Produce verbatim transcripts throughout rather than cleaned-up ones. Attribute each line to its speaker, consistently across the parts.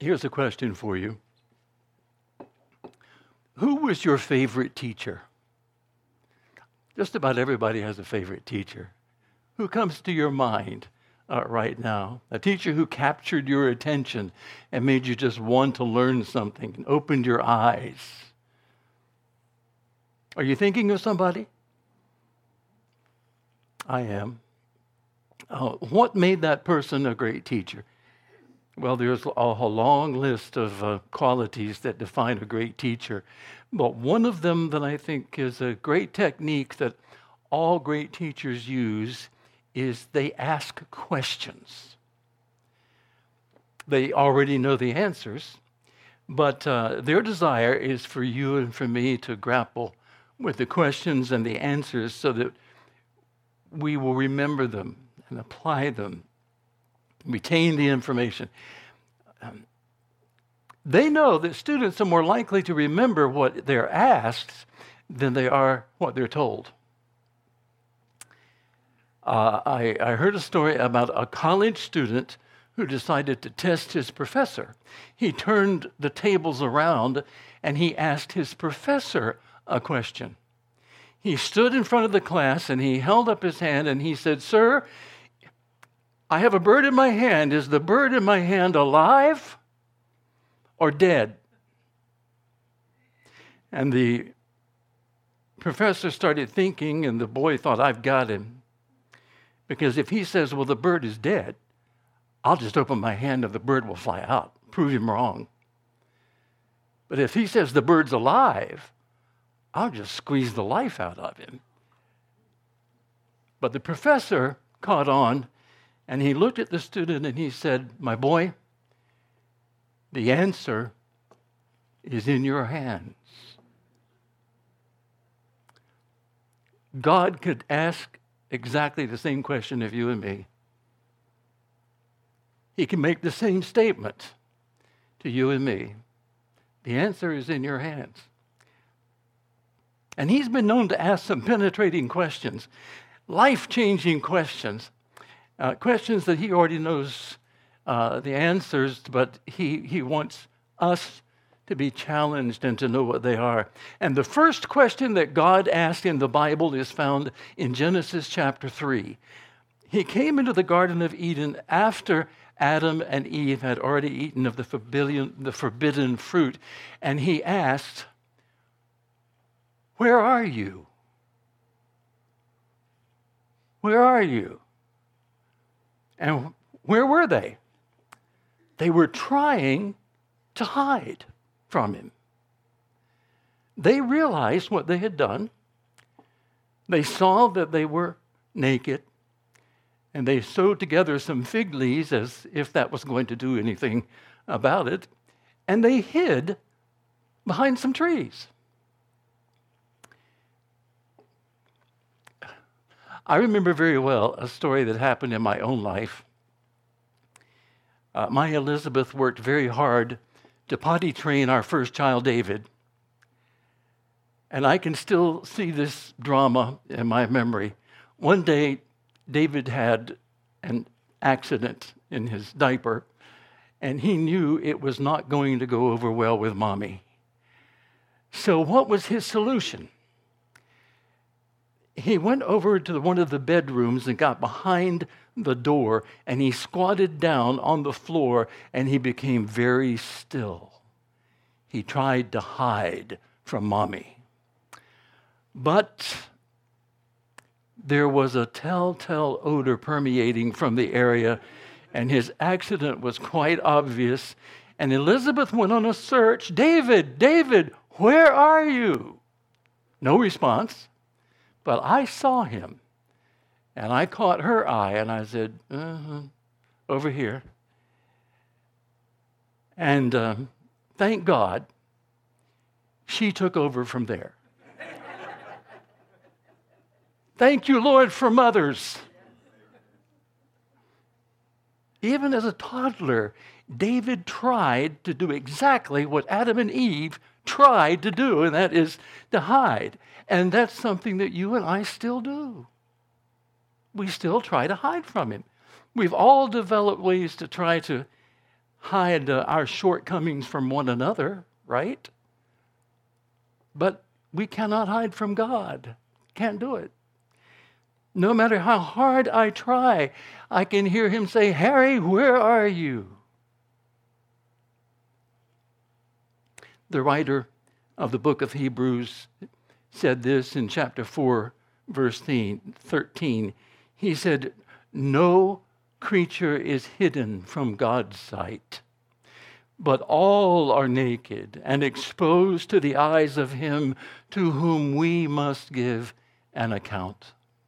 Speaker 1: Here's a question for you. Who was your favorite teacher? Just about everybody has a favorite teacher. Who comes to your mind uh, right now? A teacher who captured your attention and made you just want to learn something and opened your eyes. Are you thinking of somebody? I am. Uh, what made that person a great teacher? Well, there's a, a long list of uh, qualities that define a great teacher. But one of them that I think is a great technique that all great teachers use is they ask questions. They already know the answers, but uh, their desire is for you and for me to grapple with the questions and the answers so that we will remember them and apply them, retain the information. Um, they know that students are more likely to remember what they're asked than they are what they're told. Uh, I, I heard a story about a college student who decided to test his professor. He turned the tables around and he asked his professor a question. He stood in front of the class and he held up his hand and he said, "Sir, I have a bird in my hand. Is the bird in my hand alive or dead?" And the professor started thinking, and the boy thought, "I've got him." Because if he says, "Well, the bird is dead," I'll just open my hand and the bird will fly out, prove him wrong. But if he says the bird's alive, I'll just squeeze the life out of him. But the professor caught on, and he looked at the student and he said, "My boy, the answer is in your hands." God could ask exactly the same question of you and me. He can make the same statement to you and me. The answer is in your hands. And he's been known to ask some penetrating questions, life-changing questions, uh, questions that he already knows uh, the answers, but he, he wants us to be challenged and to know what they are. And the first question that God asked in the Bible is found in Genesis chapter three. He came into the Garden of Eden after Adam and Eve had already eaten of the forbidden, the forbidden fruit, and he asked, "Where are you? Where are you?" And where were they? They were trying to hide from him. They realized what they had done. They saw that they were naked, and they sewed together some fig leaves as if that was going to do anything about it, and they hid behind some trees. I remember very well a story that happened in my own life. Uh, my Elizabeth worked very hard to potty train our first child, David. And I can still see this drama in my memory. One day, David had an accident in his diaper, and he knew it was not going to go over well with Mommy. So what was his solution? He went over to one of the bedrooms and got behind the door, and he squatted down on the floor, and he became very still. He tried to hide from Mommy. But there was a telltale odor permeating from the area, and his accident was quite obvious. And Elizabeth went on a search. "David, David, where are you?" No response. But I saw him, and I caught her eye, and I said, uh-huh, "Over here." And um, thank God, she took over from there. Thank you, Lord, for mothers. Even as a toddler, David tried to do exactly what Adam and Eve tried to do, and that is to hide. And that's something that you and I still do. We still try to hide from him. We've all developed ways to try to hide uh, our shortcomings from one another, right? But we cannot hide from God. Can't do it. No matter how hard I try, I can hear him say, Harry, where are you? The writer of the book of Hebrews said this in chapter four, verse thirteen. He said, no creature is hidden from God's sight, but all are naked and exposed to the eyes of him to whom we must give an account.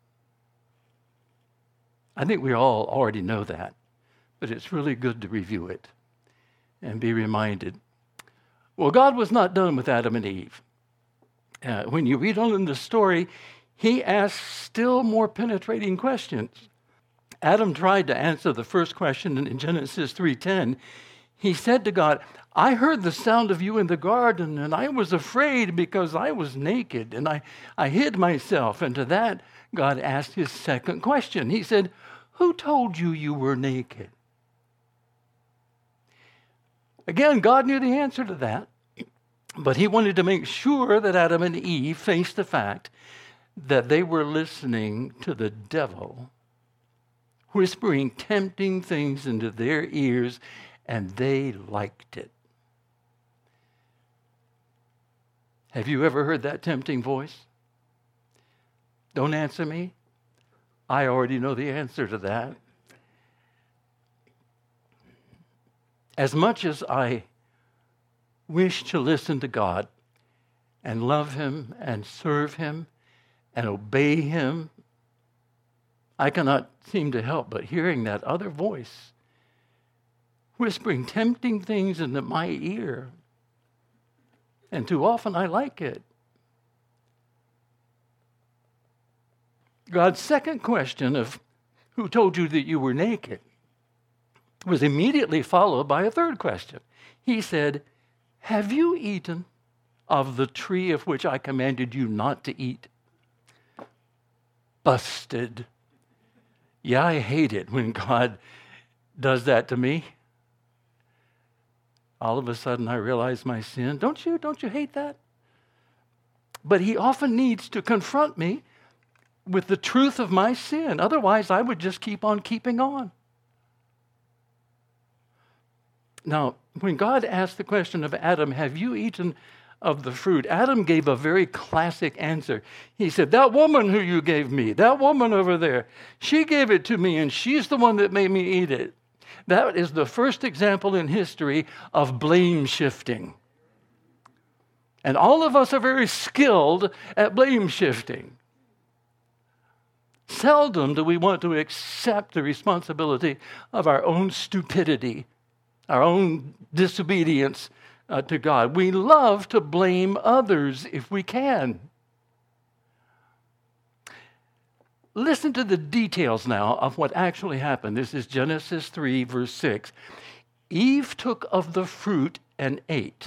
Speaker 1: I think we all already know that, but it's really good to review it and be reminded. Well, God was not done with Adam and Eve. Uh, when you read on in the story, he asks still more penetrating questions. Adam tried to answer the first question in Genesis three ten. He said to God, I heard the sound of you in the garden, and I was afraid because I was naked, and I, I hid myself. And to that, God asked his second question. He said, who told you you were naked? Again, God knew the answer to that, but he wanted to make sure that Adam and Eve faced the fact that they were listening to the devil whispering tempting things into their ears, and they liked it. Have you ever heard that tempting voice? Don't answer me. I already know the answer to that. As much as I wish to listen to God and love him and serve him and obey him, I cannot seem to help but hearing that other voice whispering tempting things into my ear. And too often I like it. God's second question of who told you that you were naked was immediately followed by a third question. He said, have you eaten of the tree of which I commanded you not to eat? Busted. Yeah, I hate it when God does that to me. All of a sudden I realize my sin. Don't you? Don't you hate that? But he often needs to confront me with the truth of my sin. Otherwise, I would just keep on keeping on. Now, when God asked the question of Adam, have you eaten of the fruit? Adam gave a very classic answer. He said, that woman who you gave me, that woman over there, she gave it to me and she's the one that made me eat it. That is the first example in history of blame shifting. And all of us are very skilled at blame shifting. Seldom do we want to accept the responsibility of our own stupidity, our own disobedience uh, to God. We love to blame others if we can. Listen to the details now of what actually happened. This is Genesis three, verse six. Eve took of the fruit and ate.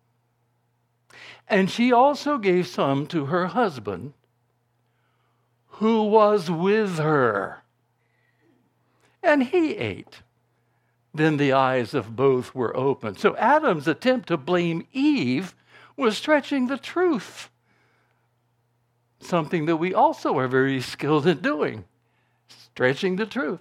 Speaker 1: And she also gave some to her husband, who was with her. And he ate. Then the eyes of both were opened. So Adam's attempt to blame Eve was stretching the truth. Something that we also are very skilled in doing, stretching the truth.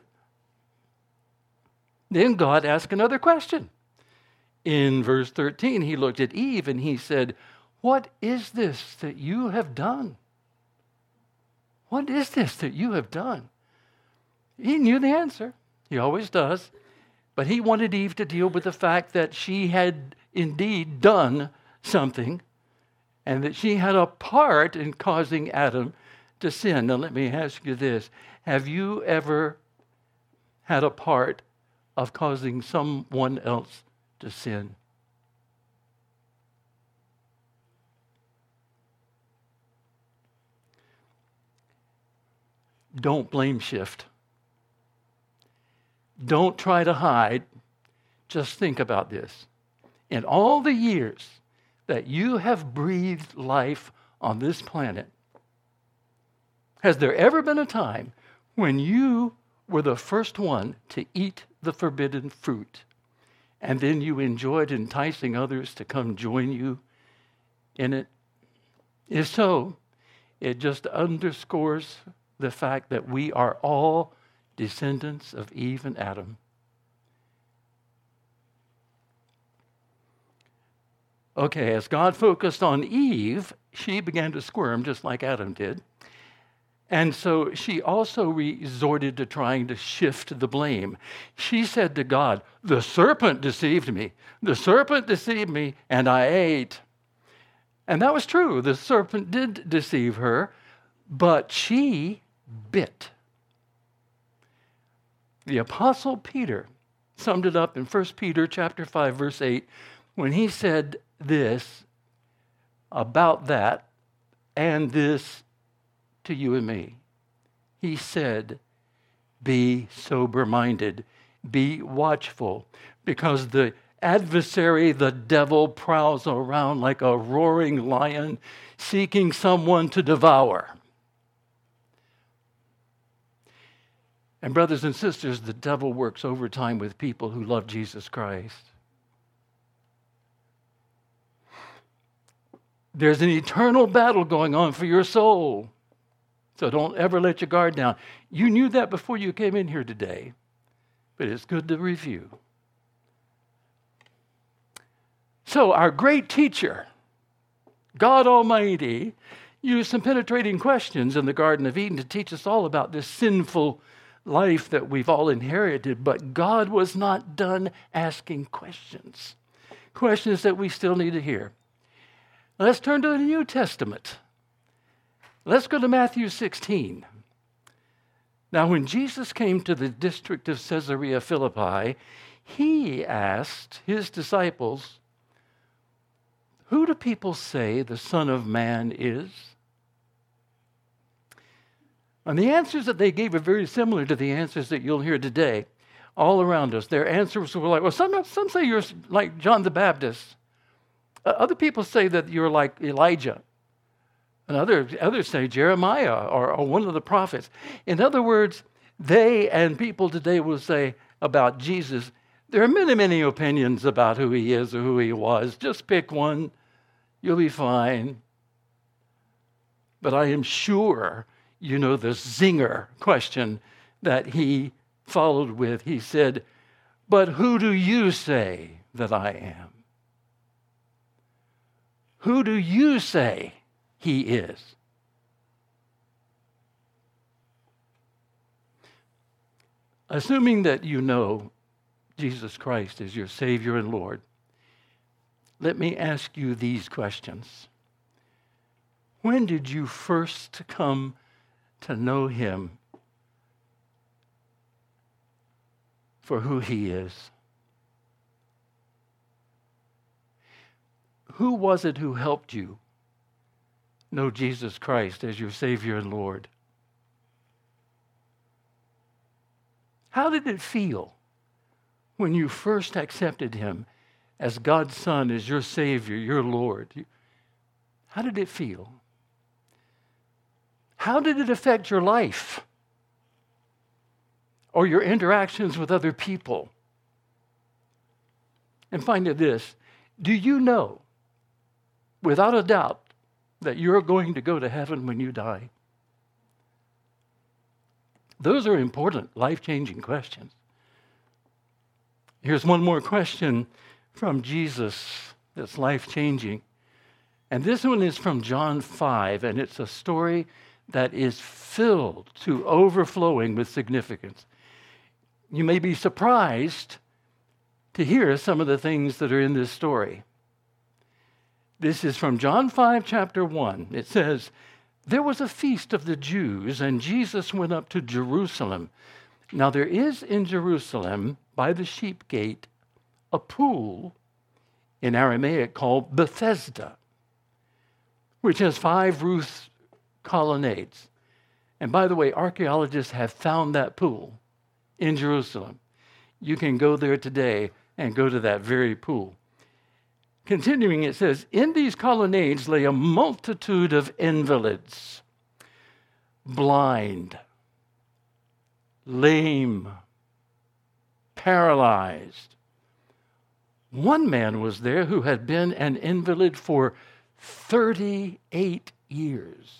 Speaker 1: Then God asked another question. In verse thirteen, he looked at Eve and he said, what is this that you have done? What is this that you have done? He knew the answer. He always does. But he wanted Eve to deal with the fact that she had indeed done something and that she had a part in causing Adam to sin. Now let me ask you this. Have you ever had a part of causing someone else to sin? Don't blame shift. Don't try to hide. Just think about this. In all the years that you have breathed life on this planet, has there ever been a time when you were the first one to eat the forbidden fruit and then you enjoyed enticing others to come join you in it? If so, it just underscores the fact that we are all descendants of Eve and Adam. Okay, as God focused on Eve, she began to squirm just like Adam did. And so she also resorted to trying to shift the blame. She said to God, "The serpent deceived me. The serpent deceived me, and I ate." And that was true. The serpent did deceive her, but she bit. The Apostle Peter summed it up in First Peter chapter five, verse eight, when he said this about that, and this to you and me. He said, "Be sober-minded, be watchful, because the adversary, the devil, prowls around like a roaring lion, seeking someone to devour." And brothers and sisters, the devil works overtime with people who love Jesus Christ. There's an eternal battle going on for your soul. So don't ever let your guard down. You knew that before you came in here today, but it's good to review. So our great teacher, God Almighty, used some penetrating questions in the Garden of Eden to teach us all about this sinful life that we've all inherited, but God was not done asking questions, questions that we still need to hear. Let's turn to the New Testament. Let's go to Matthew sixteen. Now, when Jesus came to the district of Caesarea Philippi, he asked his disciples, "Who do people say the Son of Man is?" And the answers that they gave are very similar to the answers that you'll hear today all around us. Their answers were like, well, some, some say you're like John the Baptist. Uh, other people say that you're like Elijah. And others, others say Jeremiah or, or one of the prophets. In other words, they and people today will say about Jesus, there are many, many opinions about who he is or who he was. Just pick one. You'll be fine. But I am sure you know the zinger question that he followed with. He said, "But who do you say that I am? Who do you say he is?" Assuming that you know Jesus Christ is your Savior and Lord, let me ask you these questions. When did you first come to know him for who he is? Who was it who helped you know Jesus Christ as your Savior and Lord? How did it feel when you first accepted him as God's Son, as your Savior, your Lord? How did it feel? How did it affect your life or your interactions with other people? And find out this, do you know, without a doubt, that you're going to go to heaven when you die? Those are important, life-changing questions. Here's one more question from Jesus that's life-changing. And this one is from John five, and it's a story that is filled to overflowing with significance. You may be surprised to hear some of the things that are in this story. This is from John five, chapter one. It says, "There was a feast of the Jews, and Jesus went up to Jerusalem. Now there is in Jerusalem, by the sheep gate, a pool in Aramaic called Bethesda, which has five roofed colonnades." And by the way, archaeologists have found that pool in Jerusalem. You can go there today and go to that very pool. Continuing, it says, "In these colonnades lay a multitude of invalids, blind, lame, paralyzed, One man was there who had been an invalid for thirty-eight years.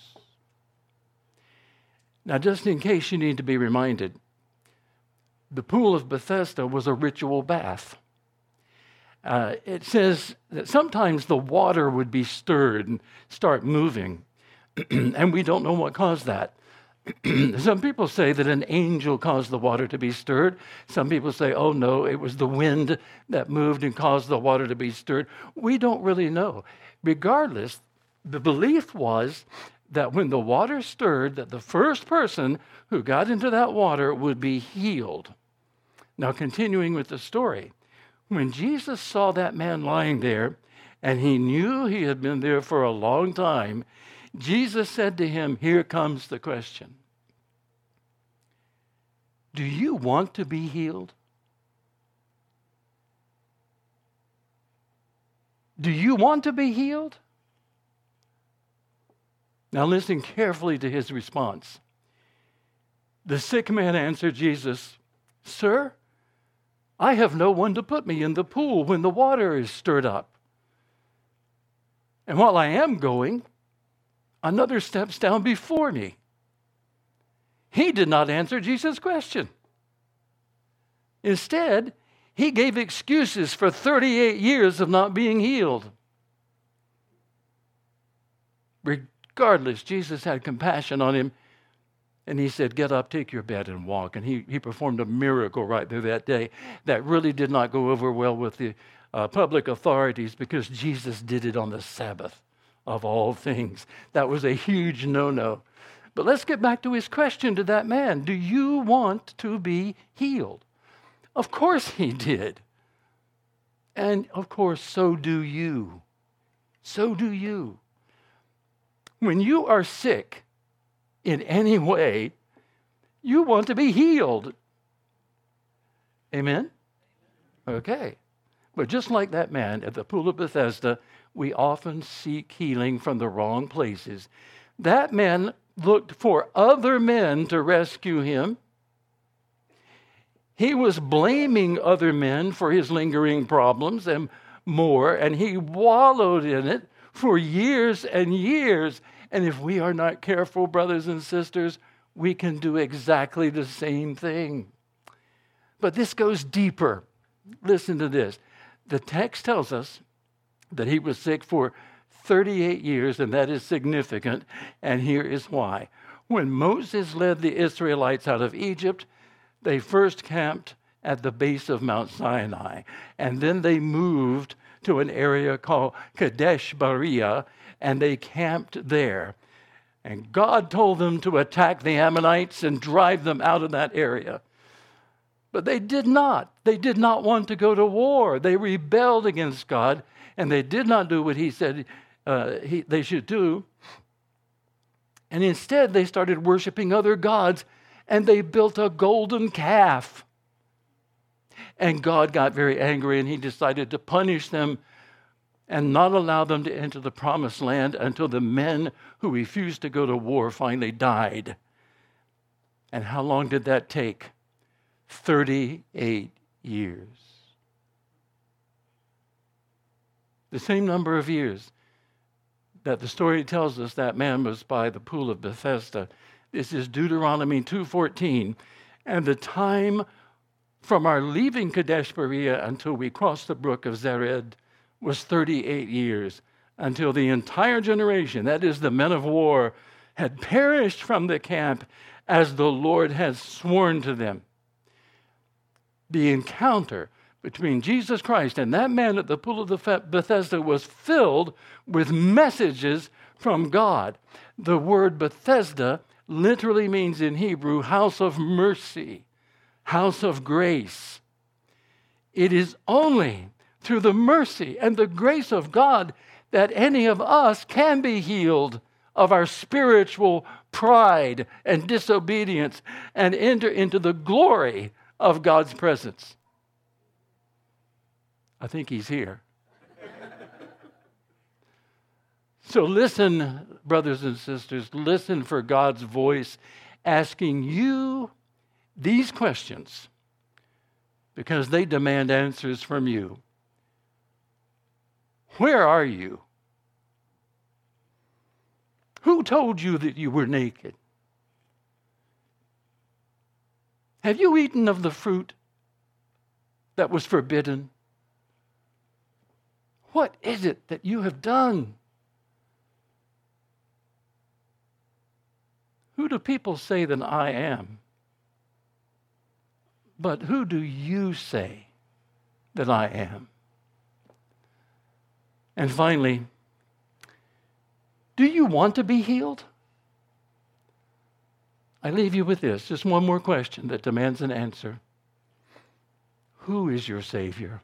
Speaker 1: Now, just in case you need to be reminded, the pool of Bethesda was a ritual bath. Uh, it says that sometimes the water would be stirred and start moving, and we don't know what caused that. Some people say that an angel caused the water to be stirred. Some people say, oh no, it was the wind that moved and caused the water to be stirred. We don't really know. Regardless, the belief was that when the water stirred, that the first person who got into that water would be healed. Now, continuing with the story, when Jesus saw that man lying there, and he knew he had been there for a long time, Jesus said to him, here comes the question. Do you want to be healed? Do you want to be healed? Now listen carefully to his response. The sick man answered Jesus, Sir, I have no one to put me in the pool when the water is stirred up. And while I am going, another steps down before me. He did not answer Jesus' question. Instead, he gave excuses for thirty-eight years of not being healed. Regardless, Jesus had compassion on him, and he said, get up, take your bed, and walk. And he, he performed a miracle right there that day that really did not go over well with the uh, public authorities because Jesus did it on the Sabbath of all things. That was a huge no-no. But let's get back to his question to that man. Do you want to be healed? Of course he did. And of course, so do you. So do you. When you are sick in any way, you want to be healed. Amen? Okay. But just like that man at the pool of Bethesda, we often seek healing from the wrong places. That man looked for other men to rescue him. He was blaming other men for his lingering problems and more, and he wallowed in it for years and years. And if we are not careful, brothers and sisters, we can do exactly the same thing. But this goes deeper. Listen to this. The text tells us that he was sick for thirty-eight years, and that is significant, and here is why. When Moses led the Israelites out of Egypt, they first camped at the base of Mount Sinai, and then they moved to an area called Kadesh Barnea, and they camped there. And God told them to attack the Ammonites and drive them out of that area. But they did not. They did not want to go to war. They rebelled against God, and they did not do what he said uh, he, they should do. And instead, they started worshiping other gods, and they built a golden calf. And God got very angry, and he decided to punish them and not allow them to enter the promised land until the men who refused to go to war finally died. And how long did that take? thirty-eight years. The same number of years that the story tells us that man was by the pool of Bethesda. This is Deuteronomy two fourteen. And the time from our leaving Kadesh Barnea until we crossed the brook of Zered was thirty-eight years, until the entire generation, that is the men of war, had perished from the camp as the Lord had sworn to them. The encounter between Jesus Christ and that man at the pool of the Bethesda was filled with messages from God. The word Bethesda literally means in Hebrew, house of mercy, house of grace. It is only through the mercy and the grace of God that any of us can be healed of our spiritual pride and disobedience and enter into the glory of God's presence. I think he's here. So listen, brothers and sisters, listen for God's voice asking you these questions because they demand answers from you. Where are you? Who told you that you were naked? Have you eaten of the fruit that was forbidden? What is it that you have done? Who do people say that I am? But who do you say that I am? And finally, do you want to be healed? I leave you with this, just one more question that demands an answer. Who is your Savior?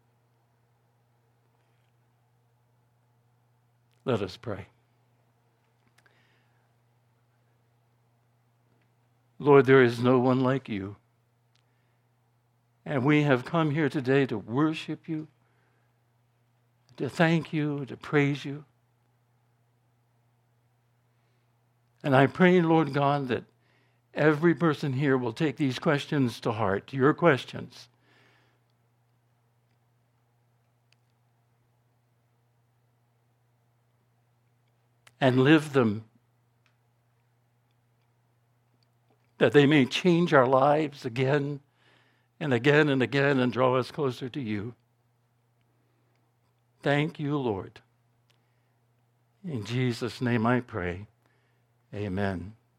Speaker 1: Let us pray. Lord, there is no one like you. And we have come here today to worship you, to thank you, to praise you. And I pray, Lord God, that every person here will take these questions to heart, your questions. And live them, that they may change our lives again and again and again and draw us closer to you. Thank you, Lord. In Jesus' name I pray. Amen.